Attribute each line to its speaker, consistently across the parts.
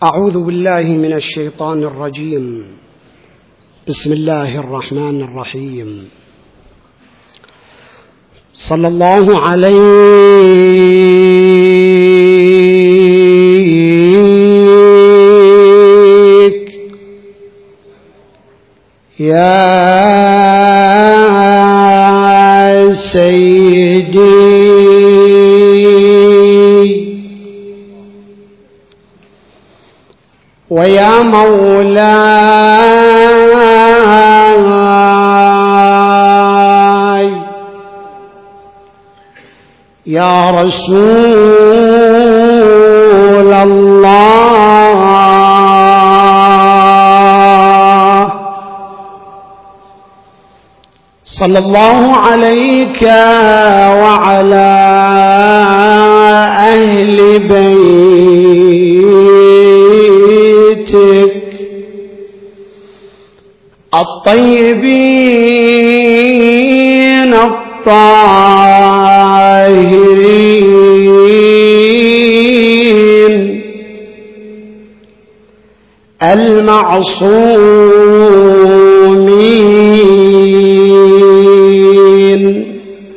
Speaker 1: أعوذ بالله من الشيطان الرجيم. بسم الله الرحمن الرحيم. صلى الله عليك يا سيدي ويا مولاي يا رسول الله صلى الله عليك وعلى أهل بيتك الطيبين الطاهرين المعصومين.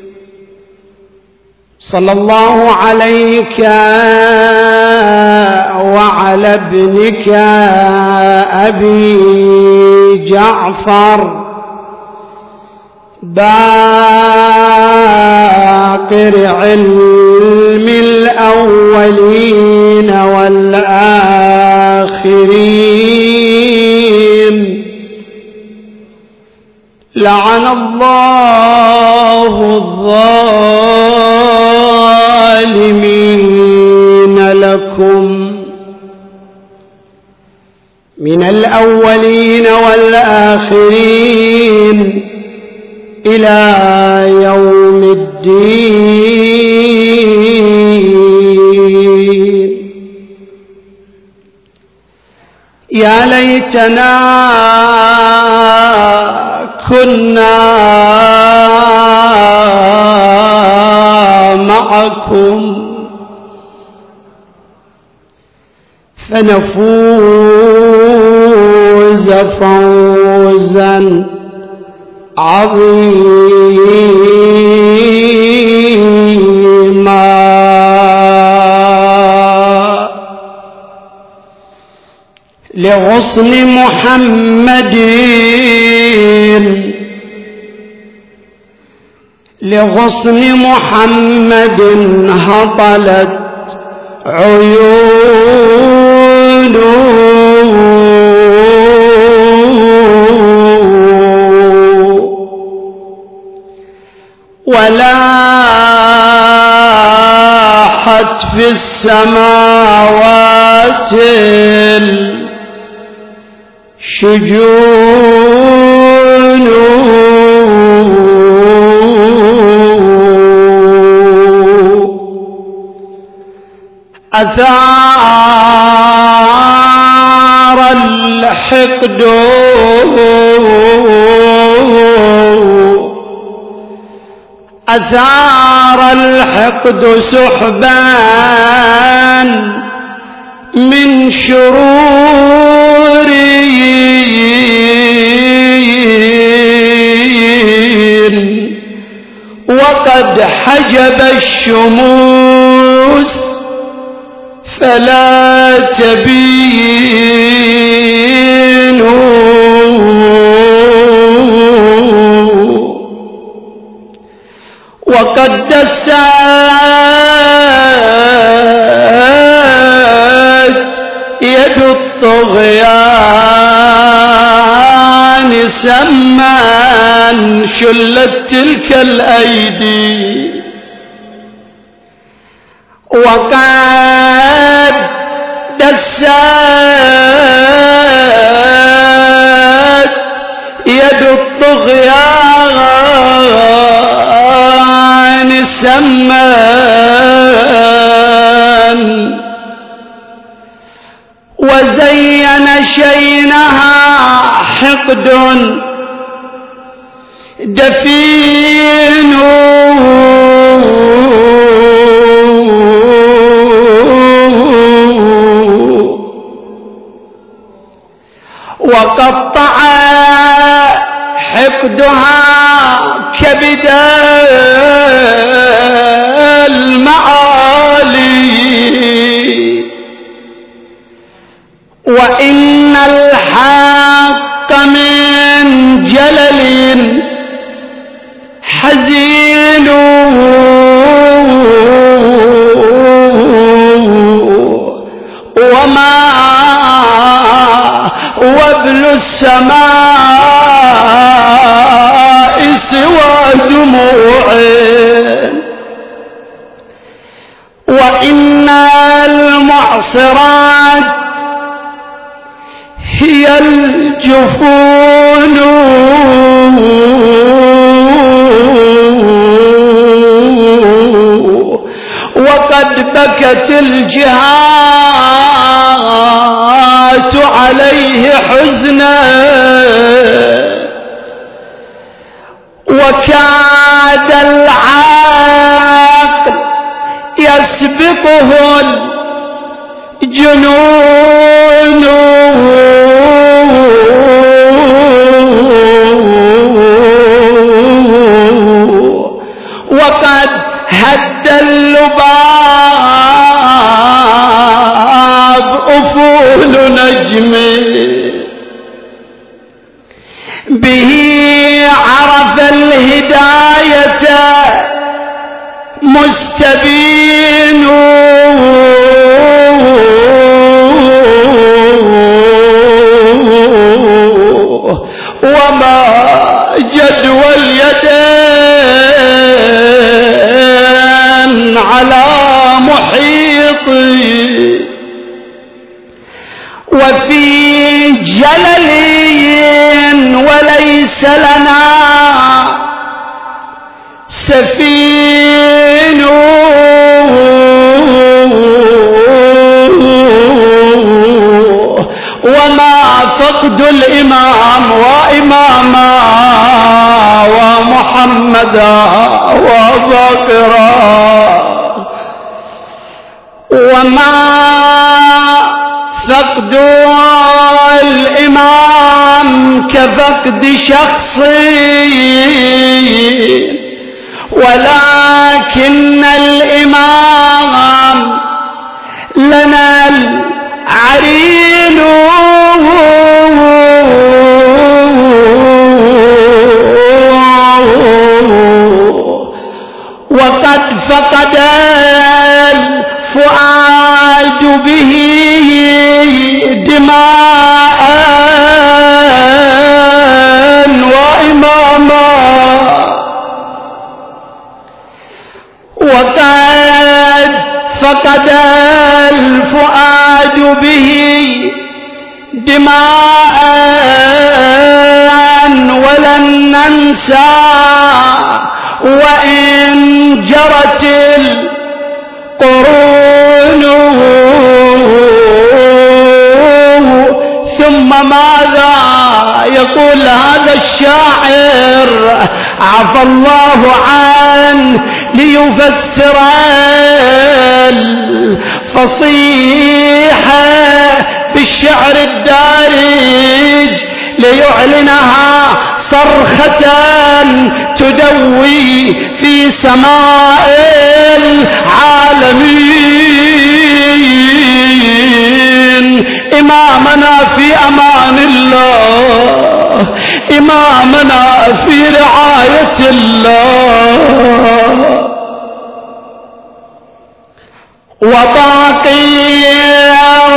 Speaker 1: صلى الله عليك وعلى ابنك أبي جعفر باقر علم الأولين والآخرين. لعن الله الظالمين لكم من الأولين والآخرين إلى يوم الدين. يا ليتنا كنا معكم فنفوز فوزا عظيما. لغصن محمد هطلت عيونه ولاحت في السماوات الشجون أثار الحقد سحبا من شرور وقد حجب الشموس فلا تبين وقد دست يد الطغيان سمان شلت تلك الأيدي وقد دست يد الطغيان سمان وزين شينها حقد دفين حقدها كبد المعالي، وإن الحق من جلل حزين، وما وابل السماء سوى دموع، وإن المعصرات هي الجفون، وقد بكت الجهات عليه حزنا، وكاد العقل يسبقه الجنون، وقد هد اللباب أفول نجمه، به عرف الهداية مستبين، وما جدوى اليدين على محيط، وفي جلل وليس لنا سفين، وما فقد الإمام وإماما ومحمدا وبكرا، وما فقد الإمام كفقد شخصي، ولكن الإمام لنا العرين، وقد فقد الفؤاد به دماء وإماما، وقد فقد الفؤاد به دماء، ولن ننسى وإن جرت القرون. ثم ماذا يقول هذا الشاعر عفى الله عنه ليفسر الفصيحة بالشعر الدارج، ليعلنها صرخة تدوي في سماء العالمين. إمامنا في أمان الله، إمامنا في رعاية الله، وباقير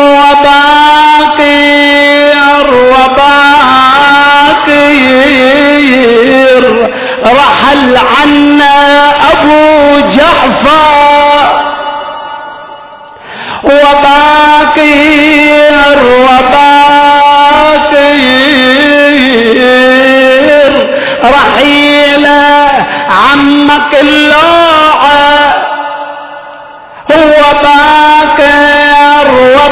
Speaker 1: وباقير وباقير رحل عنا أبو جعفر، وباقير وباقير رحيل عمك اللوعة، هو باقر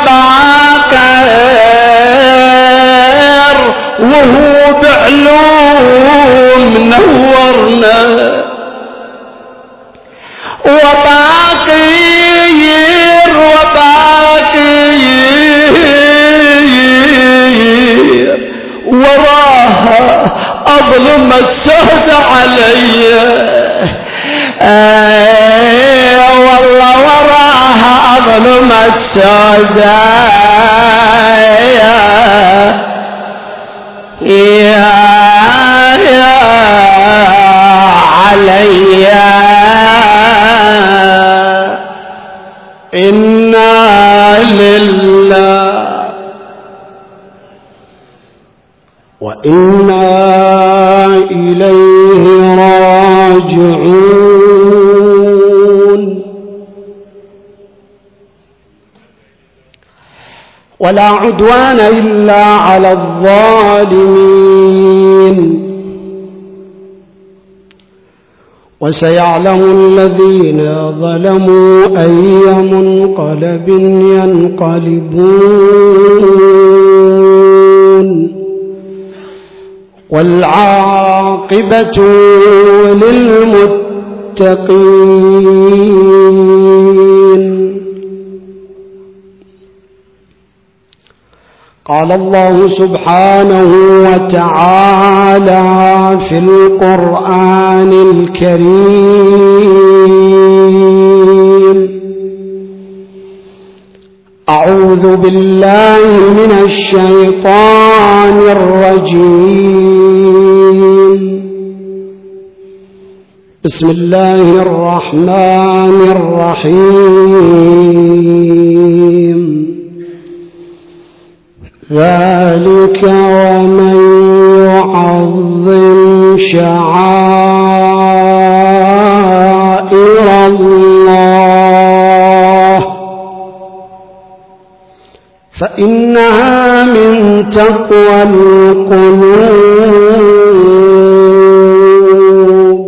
Speaker 1: وباقر وهو بعلوم نورنا، وباقير وباقير وراها أظلم السودة علي، والله وراها ظلمة السودة يا علي. إنا لله وإنا إليه راجعون. ولا عدوان إلا على الظالمين. وسيعلم الذين ظلموا أي منقلب ينقلبون. والعاقبة للمتقين. قال الله سبحانه وتعالى في القرآن الكريم: أعوذ بالله من الشيطان الرجيم. بسم الله الرحمن الرحيم. ذلك ومن يعظم شعائر الله فإنها من تقوى القلوب.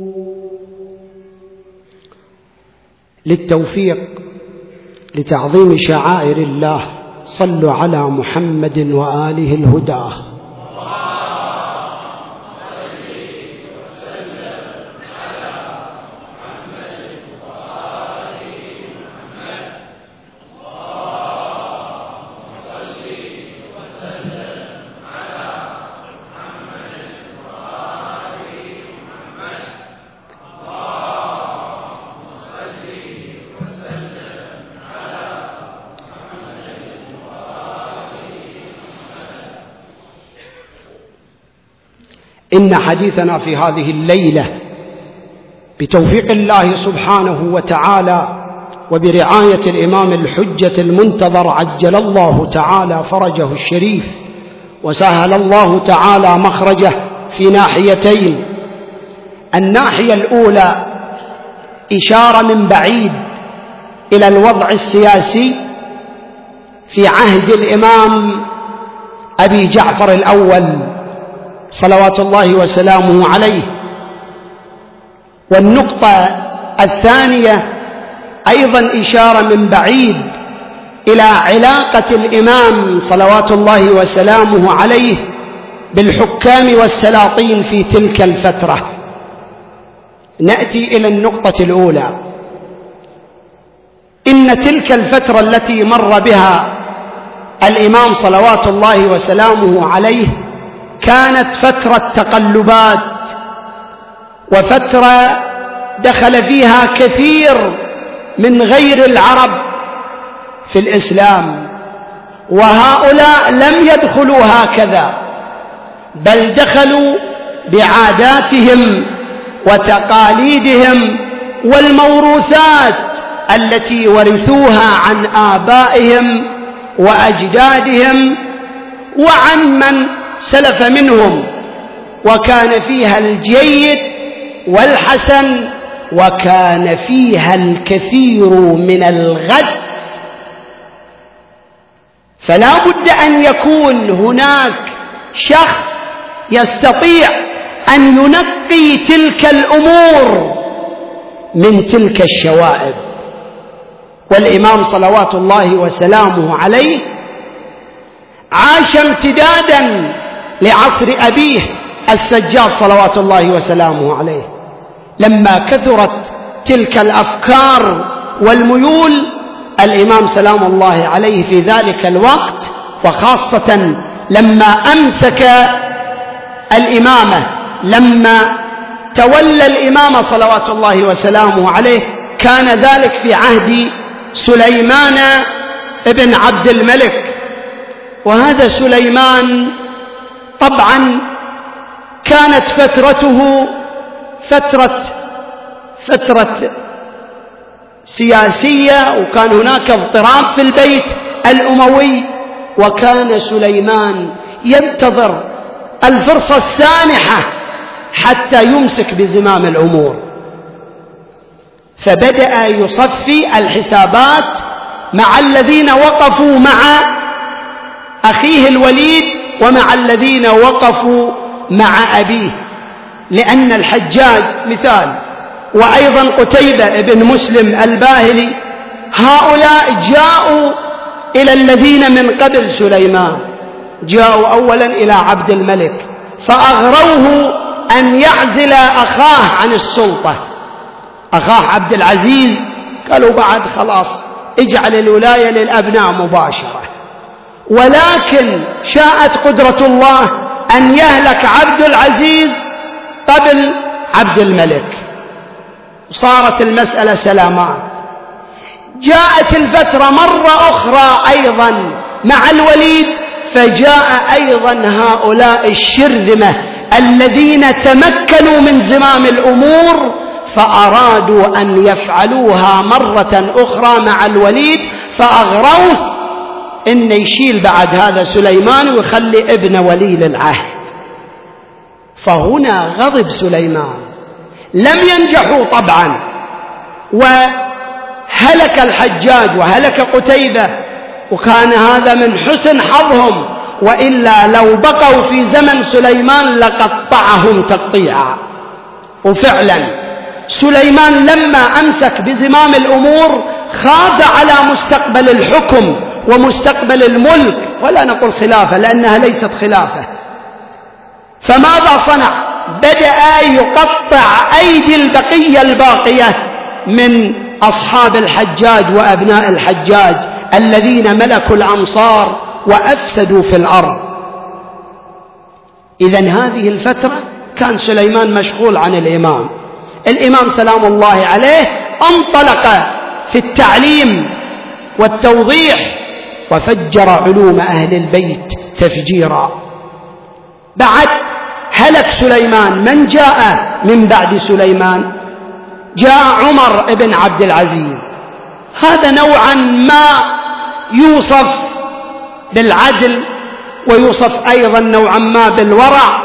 Speaker 1: للتوفيق لتعظيم شعائر الله صلوا على محمد وآله الهدى. إن حديثنا في هذه الليلة بتوفيق الله سبحانه وتعالى وبرعاية الإمام الحجة المنتظر عجل الله تعالى فرجه الشريف وسهل الله تعالى مخرجه في ناحيتين. الناحية الأولى إشارة من بعيد إلى الوضع السياسي في عهد الإمام أبي جعفر الأول صلوات الله وسلامه عليه. والنقطة الثانية أيضا إشارة من بعيد إلى علاقة الإمام صلوات الله وسلامه عليه بالحكام والسلاطين في تلك الفترة. نأتي إلى النقطة الأولى. إن تلك الفترة التي مر بها الإمام صلوات الله وسلامه عليه كانت فترة تقلبات، وفترة دخل فيها كثير من غير العرب في الإسلام، وهؤلاء لم يدخلوا هكذا، بل دخلوا بعاداتهم وتقاليدهم والموروثات التي ورثوها عن آبائهم وأجدادهم وعن من سلف منهم، وكان فيها الجيد والحسن، وكان فيها الكثير من الغث. فلا بد أن يكون هناك شخص يستطيع أن ينقي تلك الأمور من تلك الشوائب. والإمام صلوات الله وسلامه عليه عاش امتدادا لعصر أبيه السجاد صلوات الله وسلامه عليه. لما كثرت تلك الأفكار والميول، الإمام سلام الله عليه في ذلك الوقت، وخاصة لما أمسك الإمامة لما تولى الإمامة صلوات الله وسلامه عليه كان ذلك في عهد سليمان ابن عبد الملك. وهذا سليمان طبعا كانت فترته فترة سياسية، وكان هناك اضطراب في البيت الأموي، وكان سليمان ينتظر الفرصة السانحة حتى يمسك بزمام الأمور، فبدأ يصفي الحسابات مع الذين وقفوا مع أخيه الوليد ومع الذين وقفوا مع أبيه، لأن الحجاج مثال وأيضا قتيبة بن مسلم الباهلي هؤلاء جاءوا إلى الذين من قبل سليمان، جاءوا أولا إلى عبد الملك فأغروه أن يعزل أخاه عن السلطة، أخاه عبد العزيز قالوا بعد خلاص اجعل الولاية للأبناء مباشرة، ولكن شاءت قدرة الله أن يهلك عبد العزيز قبل عبد الملك، صارت المسألة سلامات. جاءت الفترة مرة أخرى أيضا مع الوليد، فجاء أيضا هؤلاء الشرذمة الذين تمكنوا من زمام الأمور فأرادوا أن يفعلوها مرة أخرى مع الوليد، فأغروه إن يشيل بعد هذا سليمان ويخلي ابن ولي العهد. فهنا غضب سليمان، لم ينجحوا طبعا، وهلك الحجاج وهلك قتيبة، وكان هذا من حسن حظهم، وإلا لو بقوا في زمن سليمان لقطعهم تقطيعا. وفعلا سليمان لما أمسك بزمام الأمور خاف على مستقبل الحكم ومستقبل الملك، ولا نقول خلافة لأنها ليست خلافة. فماذا صنع؟ بدأ يقطع أيدي البقية الباقية من أصحاب الحجاج وأبناء الحجاج الذين ملكوا الأمصار وأفسدوا في الأرض. إذن هذه الفترة كان سليمان مشغول عن الإمام سلام الله عليه انطلق في التعليم والتوضيح وفجر علوم أهل البيت تفجيرا. بعد هلك سليمان من جاء من بعد سليمان؟ جاء عمر بن عبد العزيز، هذا نوعا ما يوصف بالعدل ويوصف أيضا نوعا ما بالورع،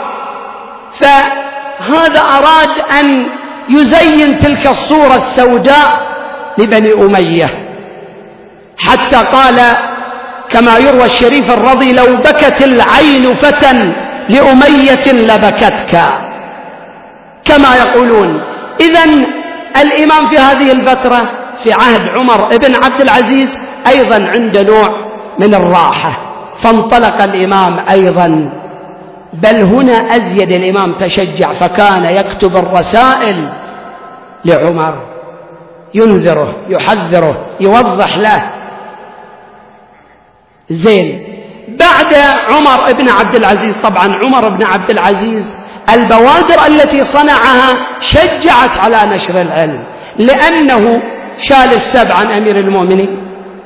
Speaker 1: فهذا أراد أن يزين تلك الصورة السوداء لبني أمية، حتى قال كما يروى الشريف الرضي: لو بكت العين فتى لأمية لبكتك، كما يقولون. إذن الإمام في هذه الفترة في عهد عمر بن عبد العزيز أيضا عنده نوع من الراحة، فانطلق الإمام أيضا، بل هنا أزيد الإمام تشجع، فكان يكتب الرسائل لعمر ينذره يحذره يوضح له. زين، بعد عمر بن عبد العزيز، طبعا عمر بن عبد العزيز البوادر التي صنعها شجعت على نشر العلم، لأنه شال السبع عن أمير المؤمنين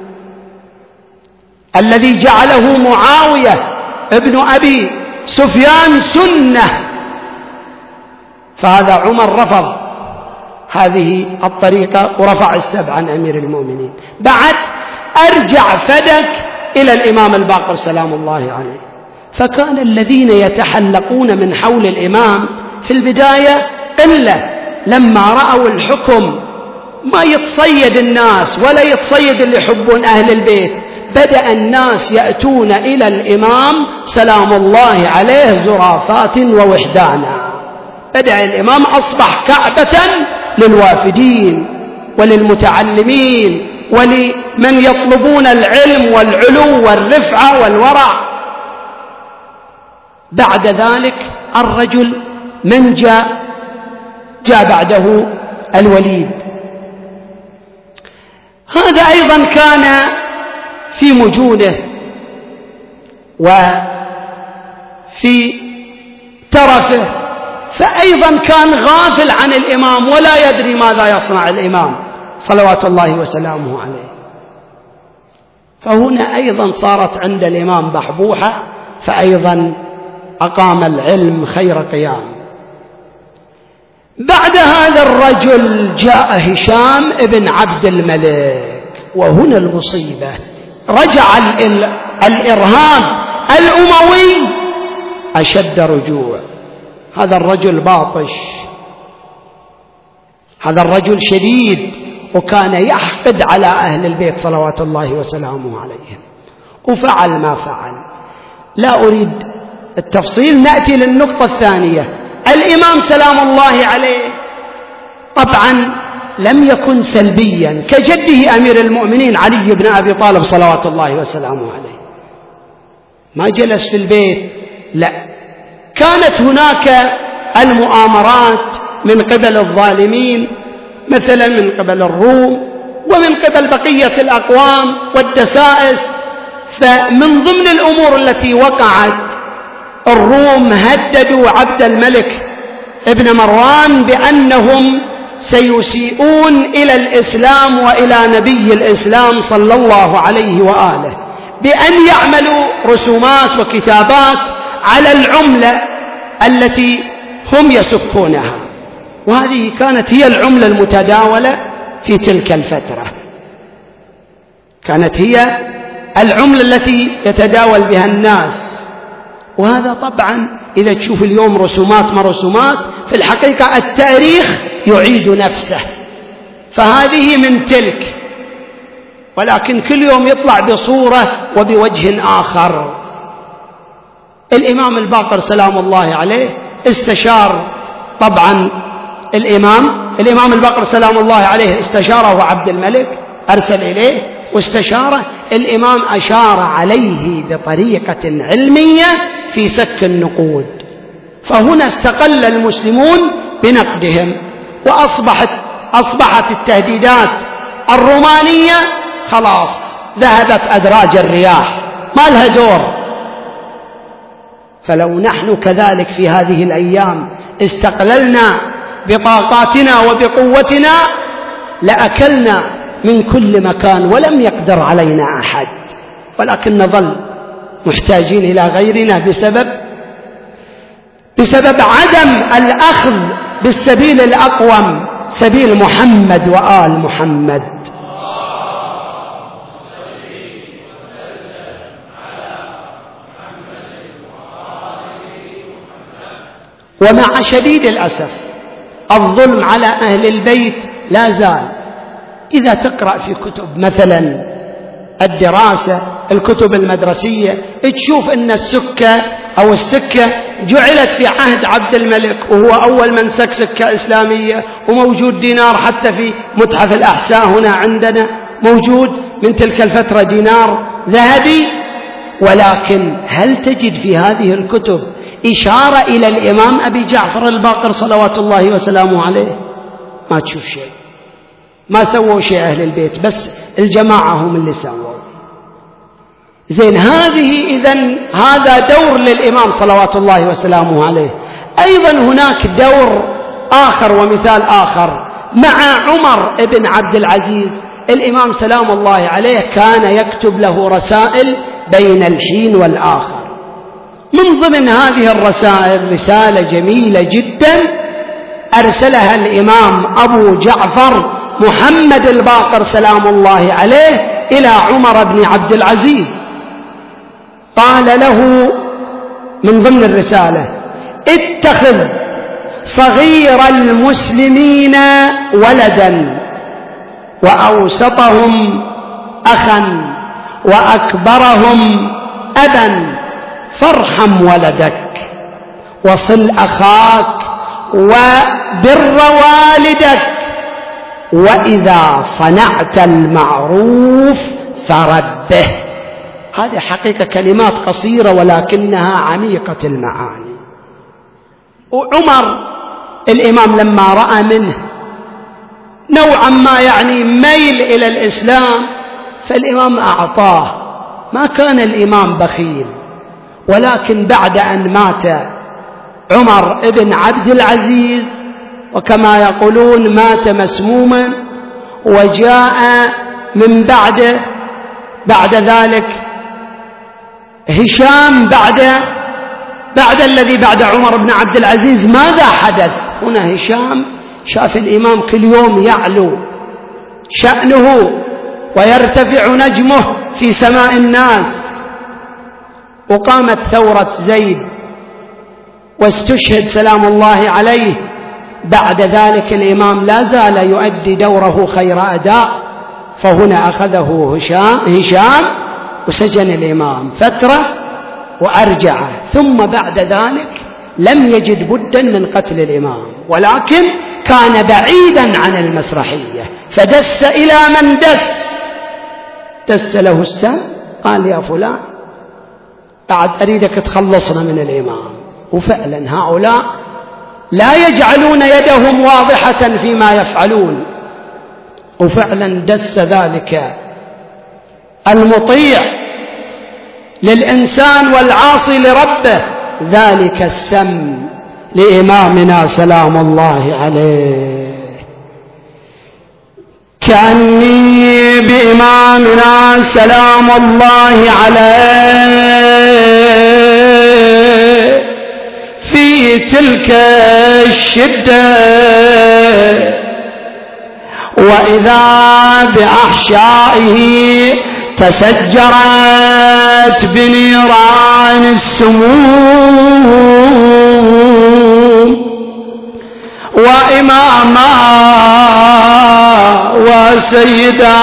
Speaker 1: الذي جعله معاوية ابن أبي سفيان سنة، فهذا عمر رفض هذه الطريقة ورفع السبع عن أمير المؤمنين. بعد أرجع فدك إلى الإمام الباقر سلام الله عليه، فكان الذين يتحلقون من حول الإمام في البداية قلة، لما رأوا الحكم ما يتصيد الناس ولا يتصيد اللي يحبون أهل البيت، بدأ الناس يأتون إلى الإمام سلام الله عليه زرافات ووحدانا، بدأ الإمام أصبح كعبة للوافدين وللمتعلمين ولمن يطلبون العلم والعلو والرفعة والورع. بعد ذلك الرجل من جاء بعده الوليد، هذا أيضا كان في مجوده وفي ترفه، فأيضا كان غافل عن الإمام ولا يدري ماذا يصنع الإمام صلوات الله وسلامه عليه. فهنا أيضا صارت عند الإمام بحبوحة، فأيضا أقام العلم خير قيام. بعد هذا الرجل جاء هشام ابن عبد الملك، وهنا المصيبة، رجع الإرهاب الأموي أشد رجوع. هذا الرجل باطش، هذا الرجل شديد، وكان يحقد على أهل البيت صلوات الله وسلامه عليهم، وفعل ما فعل. لا أريد التفصيل، نأتي للنقطة الثانية. الإمام سلام الله عليه طبعا لم يكن سلبيا كجده أمير المؤمنين علي بن أبي طالب صلوات الله وسلامه عليه، ما جلس في البيت، لا، كانت هناك المؤامرات من قبل الظالمين، مثلا من قبل الروم ومن قبل بقية الأقوام والدسائس. فمن ضمن الأمور التي وقعت، الروم هددوا عبد الملك ابن مروان بأنهم سيسيئون إلى الإسلام وإلى نبي الإسلام صلى الله عليه وآله، بأن يعملوا رسومات وكتابات على العملة التي هم يسكونها، وهذه كانت هي العملة المتداولة في تلك الفترة، كانت هي العملة التي يتداول بها الناس. وهذا طبعا إذا تشوف اليوم رسومات ما رسومات، في الحقيقة التاريخ يعيد نفسه، فهذه من تلك، ولكن كل يوم يطلع بصورة وبوجه آخر. الإمام الباقر سلام الله عليه استشار طبعا الإمام الباقر سلام الله عليه استشاره عبد الملك، أرسل إليه واستشاره. الإمام أشار عليه بطريقة علمية في سك النقود، فهنا استقل المسلمون بنقدهم، وأصبحت التهديدات الرومانية خلاص ذهبت أدراج الرياح، ما لها دور. فلو نحن كذلك في هذه الأيام استقللنا بطاقاتنا وبقوتنا لأكلنا من كل مكان ولم يقدر علينا أحد، ولكن نظل محتاجين إلى غيرنا بسبب عدم الأخذ بالسبيل الأقوم، سبيل محمد وآل محمد. ومع شديد الأسف الظلم على أهل البيت لا زال. إذا تقرأ في كتب مثلا الدراسة، الكتب المدرسية، تشوف أن السكة أو السكة جعلت في عهد عبد الملك، وهو أول من سك سكة إسلامية، وموجود دينار حتى في متحف الأحساء هنا عندنا موجود من تلك الفترة دينار ذهبي. ولكن هل تجد في هذه الكتب إشارة إلى الإمام أبي جعفر الباقر صلوات الله وسلامه عليه؟ ما تشوف شيء، ما سووا شيء أهل البيت، بس الجماعة هم اللي سووا. زين، إذن هذا دور للإمام صلوات الله وسلامه عليه. أيضا هناك دور آخر ومثال آخر مع عمر ابن عبد العزيز. الإمام سلام الله عليه كان يكتب له رسائل بين الحين والآخر. من ضمن هذه الرسائل رسالة جميلة جدا أرسلها الإمام أبو جعفر محمد الباقر سلام الله عليه إلى عمر بن عبد العزيز. قال له من ضمن الرسالة: اتخذ صغير المسلمين ولدا، وأوسطهم أخا، وأكبرهم أبا، فارحم ولدك وصل أخاك وبر والدك، وإذا صنعت المعروف فرده. هذه حقيقة كلمات قصيرة ولكنها عميقة المعاني. وعمر الإمام لما رأى منه نوعا ما ميل إلى الإسلام، فالإمام أعطاه. ما كان الإمام بخيل، ولكن بعد أن مات عمر بن عبد العزيز، وكما يقولون مات مسموما، وجاء من بعد ذلك هشام بعد الذي بعد عمر بن عبد العزيز. ماذا حدث هنا؟ هشام شاف الإمام كل يوم يعلو شأنه ويرتفع نجمه في سماء الناس، وقامت ثورة زيد واستشهد سلام الله عليه. بعد ذلك الإمام لا زال يؤدي دوره خير أداء، فهنا أخذه هشام وسجن الإمام فترة وأرجعه، ثم بعد ذلك لم يجد بدا من قتل الإمام، ولكن كان بعيدا عن المسرحية، فدس إلى من دس له السم، قال يا فلان بعد أريدك تخلصنا من الإمام. وفعلا هؤلاء لا يجعلون يدهم واضحة فيما يفعلون، وفعلا دس ذلك المطيع للإنسان والعاصي لربه ذلك السم لإمامنا سلام الله عليه. كأني بإمامنا سلام الله عليه في تلك الشدة، وإذا بأحشائه تسجرت بنيران السموم، وإماما وسيدا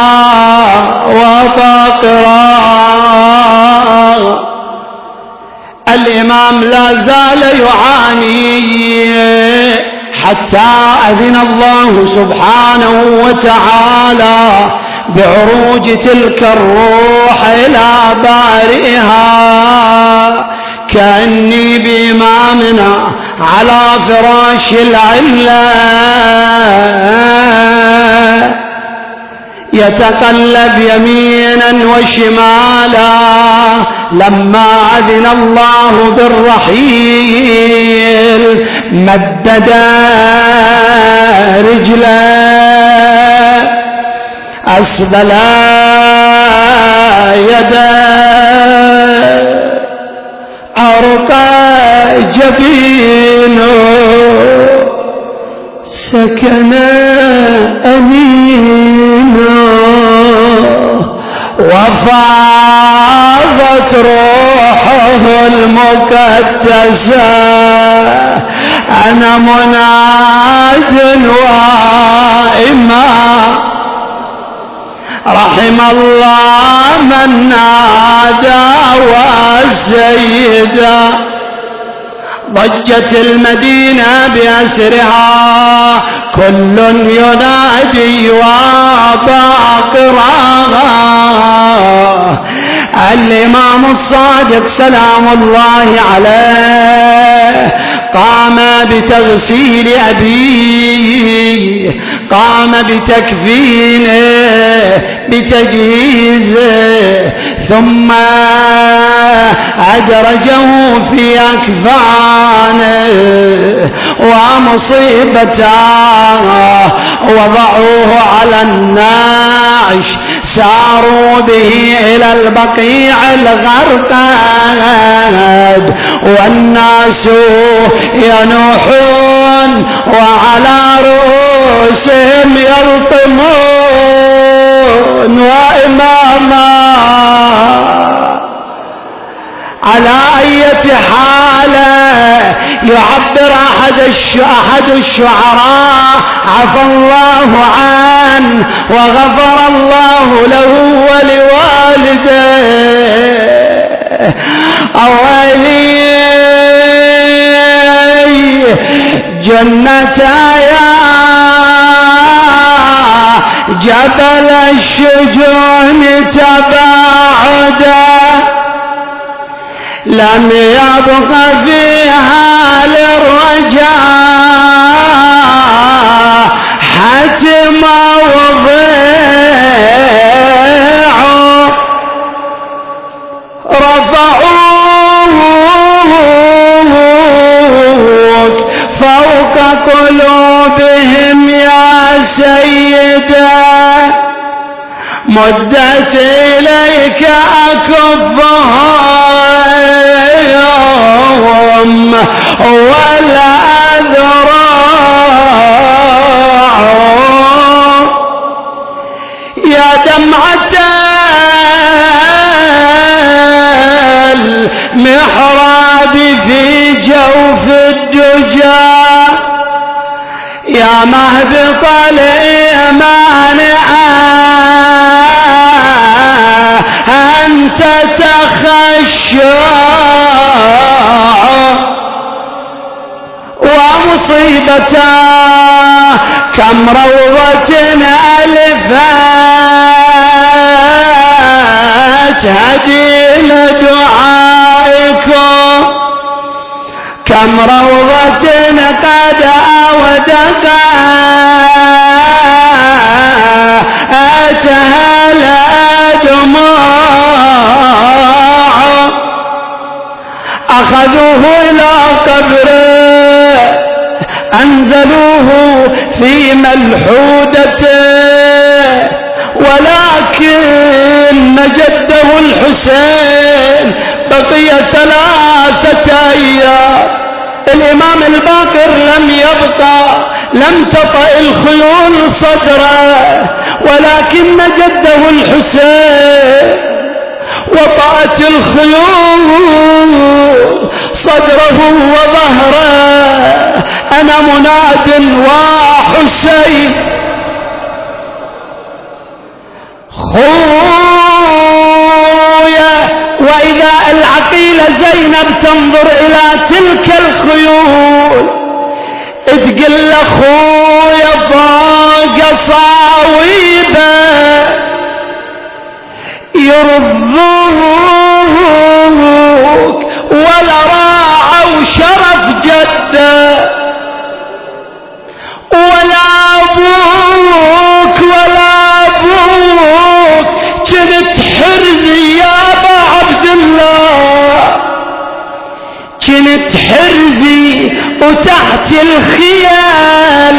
Speaker 1: وفاقرا. الإمام لا زال يعاني حتى أذن الله سبحانه وتعالى بعروج تلك الروح إلى بارئها. كأني بإمامنا على فراش العلة يتقلب يمينا وشمالا، لما أذن الله بالرحيل مدد رجله أسبل يده أرقى جبينه سكن أمينه وفاضت روحه المقدسة. أنا مناد وإمام رحم الله من نادى والسيدة. ضجت المدينة بأسرها كل ينادي وباقرها. الإمام الصادق سلام الله عليه قام بتغسيل أبيه، قام بتكفينه بتجهيزه، ثم أدرجه في أكفانه ومصيبته وضعوه على النعش، ساروا به إلى البقيع الغرقد والناس ينوحون وعلى رؤوسهم يلطمون. وإماما على أية حالة يعبر أحد الشعراء عفى الله عنه وغفر الله له ولوالده. أولي جنتايا جبل الشجون تباعدا، لم يبق فيها للرجاء حتم وضيع. رفعوه مدت إليك أكفهم ولا أذراع يا دمعة المحراب في جوف الدجى يا مهبط الإيمان أنت تخشى ومصيبة كم روضة ألفت هدي لدعائكم كم روضة قد أودقت الدموع أخذوه إلى قبره أنزلوه في ملحودته ولكن جده الحسين بقي 3 أيام الإمام الباقر لم يبقى لم تطأ الخيول صدره ولكن جده الحسين وطأت الخيول صدره وظهره أنا مناد وحسين خويا وإذا العقيلة زينب تنظر إلى تلك الخيول تقول لأخويا فوق صاويبه يرضوك ولا راعوا شرف جده ولا أبوك كنت حرزي يا أبا عبد الله كنت حرزي وتحت الخيال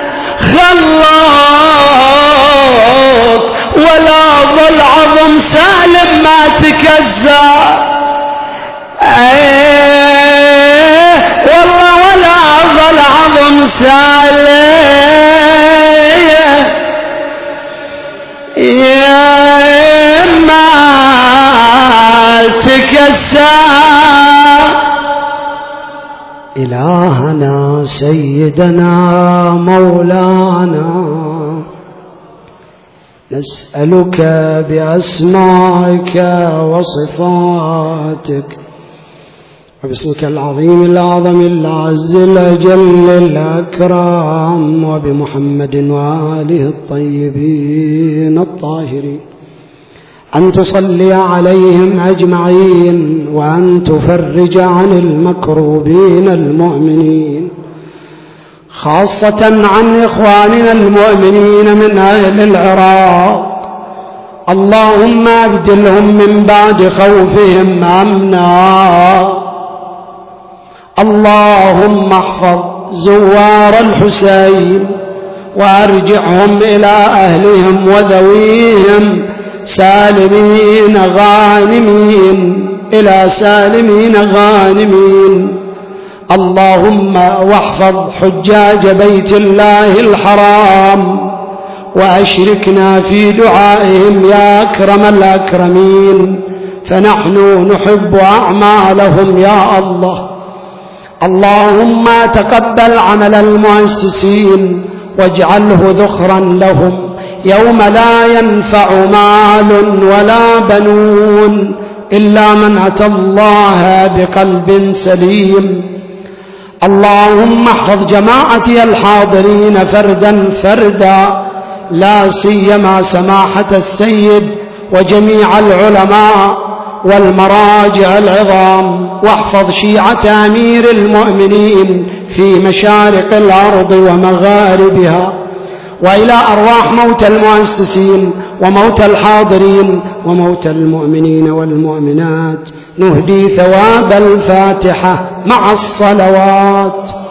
Speaker 1: خلاك ولا ظل عظم سالم ما تكزى والله ولا ظل عظم سالم يا ما تكزى إلهنا سيدنا مولانا نسألك بأسمائك وصفاتك وباسمك العظيم الأعظم الأعز الأجل الأكرم وبمحمد وآله الطيبين الطاهرين أن تصلي عليهم أجمعين وأن تفرج عن المكروبين المؤمنين خاصة عن إخواننا المؤمنين من أهل العراق اللهم أبدلهم من بعد خوفهم أمنا اللهم احفظ زوار الحسين وأرجعهم إلى أهلهم وذويهم سالمين غانمين إلى سالمين غانمين اللهم واحفظ حجاج بيت الله الحرام وأشركنا في دعائهم يا أكرم الأكرمين فنحن نحب أعمالهم يا الله اللهم تقبل عمل المؤسسين واجعله ذخرا لهم يوم لا ينفع مال ولا بنون إلا من أتى الله بقلب سليم اللهم احفظ جماعتي الحاضرين فردا فردا لا سيما سماحة السيد وجميع العلماء والمراجع العظام واحفظ شيعة أمير المؤمنين في مشارق الأرض ومغاربها وإلى أرواح موتى المؤسسين وموتى الحاضرين وموتى المؤمنين والمؤمنات نهدي ثواب الفاتحة مع الصلوات